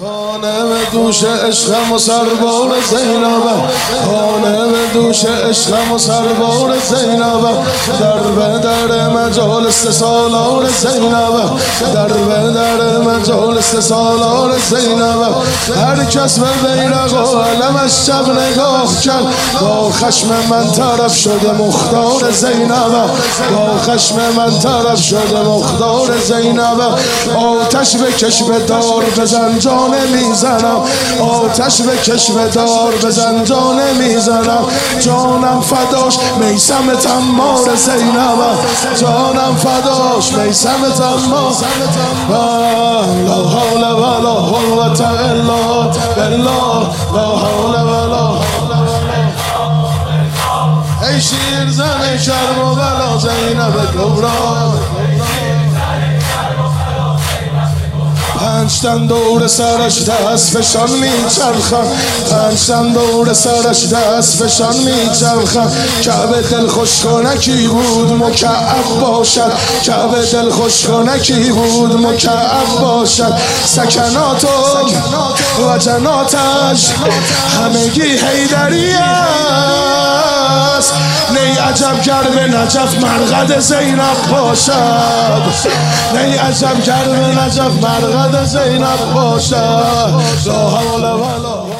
خانم دوش عشقم و سربار زینبم، خانم دوش عشقم و سربار زینبم، در به در مجالس سالار زینبم، در به در مجالس سالار زینبم. هر کس به بیرق و علمش شب نگاه کرد، با خشم من طرف شده مختار زینبم، با خشم من طرف شده مختار زینبم. آتش بکش به دار بزن جان میزنم، آتش بکش به دار بزن جان میزنم. جانم فداش میثم تمار زینبم، جانم فداش میثم تمار. لا حول ولا قوة الا بالله، لا حول ولا. ای شیر زن شرم و بلا زینب کبرا، پنج تن دور سرش دست فشان میچرخم، پنج تن دور سرش دست فشان میچرخم. کعبه دل خوش کنکی بود مکعب باشد، کعبه دل خوش کنکی بود مکعب باشد. سکنات و جناتش همگی حیدری است، نی عجب گر به نجف مرقد زینب باشد، نی عجب گر به نجف مرقد زینب باشد. لا حول ولا